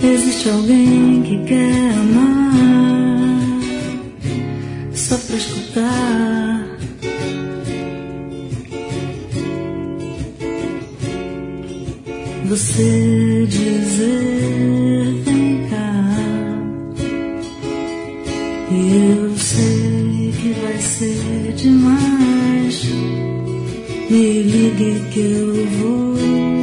existe alguém que quer amar só pra escutar. Você dizer vem cá, e eu sei que vai ser demais. Me ligue que eu vou.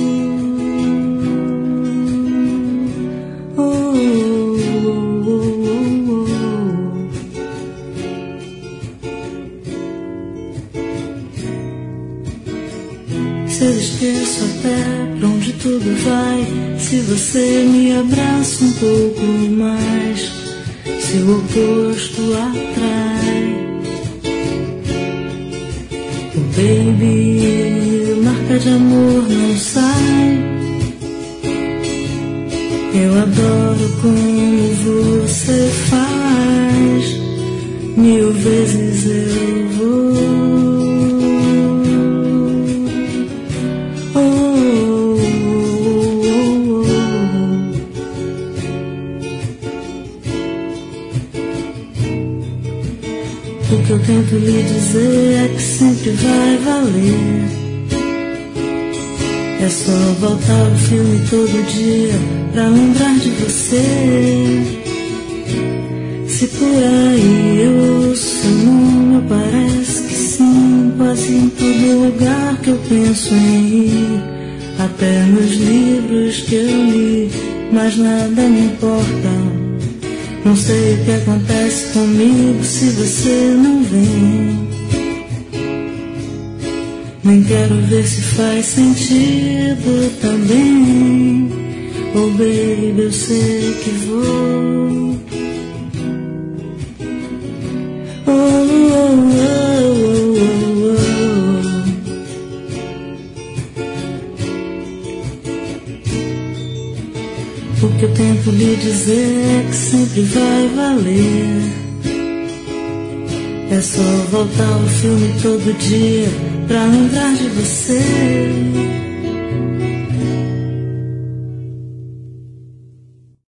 Se eu esqueço até pra onde tudo vai, se você me abraça um pouco mais, se o oposto atrai. Oh baby, marca de amor não sai. Eu adoro como você faz, 1000 vezes eu vou. O que eu tento lhe dizer é que sempre vai valer. É só voltar o filme todo dia pra lembrar de você. Se por aí eu ouço seu nome, parece que sim, quase em todo lugar que eu penso em ir, até nos livros que eu li, mas nada me importa. Não sei o que acontece comigo se você não vem. Nem quero ver se faz sentido também. Oh baby, eu sei que vou. Oh, oh, oh, oh, oh. O que eu tento lhe dizer é que sempre vai valer. É só voltar o filme todo dia pra lembrar de você.